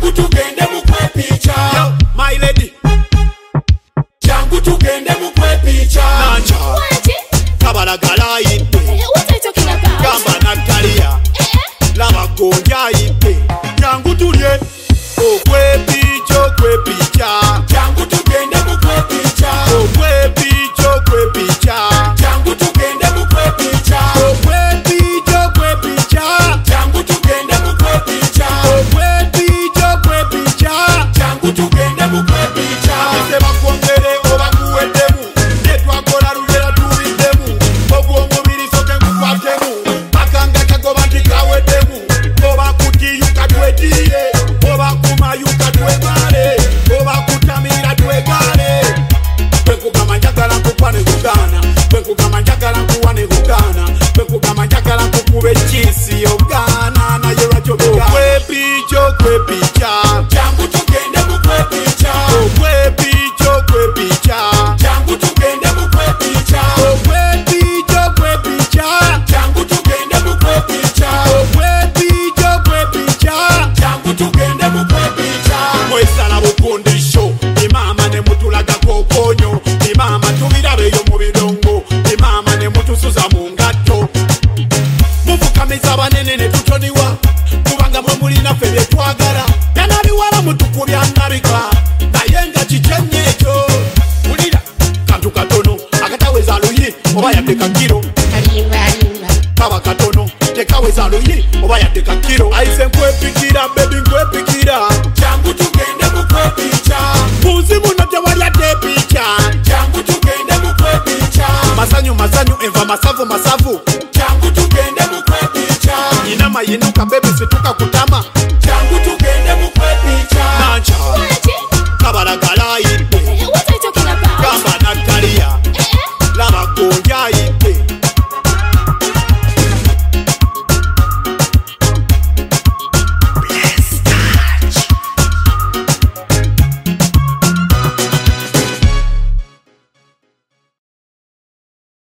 Jangu tugende mukwe picha. Yo, my lady. Jangu tugende mukwe picha. Nanja. What? Kabalagala ite. What are you talking about? Gamba Natalia. Lava gonja ite. Jangu tulye. Okwe picha, okwe picha. Jangu tugende mukwe picha. Okwe picha, okwe picha. Jangu tugende mukwe picha. Okwe picha, okwe picha. Jangu tugende mukwe picha. Okwe picha, okwe picha. Jangu tugende mukwe picha. Ese bakwongere oba kuwedemu. Netwakola lugera tuwidemu. Ogwo omubiri soke ngukwatemu. Akanga kagoba ntikawedemu. Oba kutiyuka twetiye. Oba kumayuka twegale. Oba kutamira twegale. Bwekugamba njagala nkukwane kugana. Bwekugamba njagala nkuwane kugana. Bwekugamba njagala nkukube chisi ogana. Naye lwakyo bigana. Okwe picha, okwe picha. Jangu tugende mukwe picha. Okwe picha, okwe picha. Jangu tugende mukwe picha. Okwe picha, okwe picha. Jangu tugende mukwe picha. Okwe picha, okwe picha. Jangu tugende mukwe picha. Mwesala bukundisho imama ne mutulagako konyo imama tubirabeyo mu bidongo imama ne mutusuza mu ngatto mufukamiza banene ne tutoniwa kubanga mwe mulina ffe bye twagala yanabiwala mutukubya nabika naye nga kikyenye ekyo wulira kantu katono akataweza luyi oba yadde kakiro kaba katono tekaweza luyi oba yadde kakiro ayise nkwepikira bebi nkwepikira Jangu tugende mukwe picha. Muzi muno tewalyadde picha. Jangu tugende mukwe picha. Masanyu masanyu enva masavu masavu. Jangu tugende mukwe picha. Nina mayinuka bebi situka kutama. Jangu tugende mukwe picha. Nanja What? kabalagala ite.